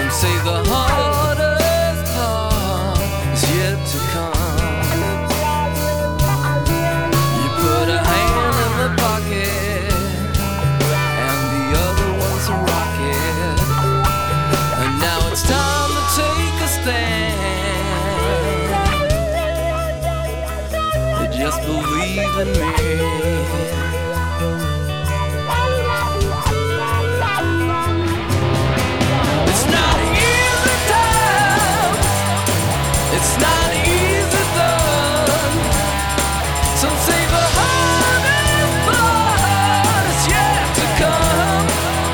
Some say the hardest part is yet to come. You put a hand in the pocket and the other one's a rocket. And now it's time to take a stand. Just believe in me. It's not easy done. It's not easy done. Some say the hardest part is yet to come.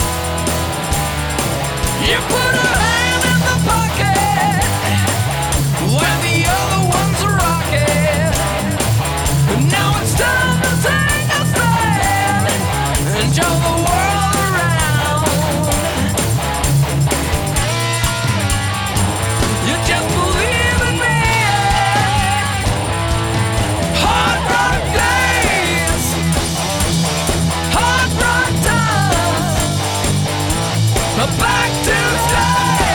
You put a hand in the pocket when the other one's a rocket. And now it's time to take a stand and show the world around. You just believe in me. Hard rock days, hard rock times, back to stay.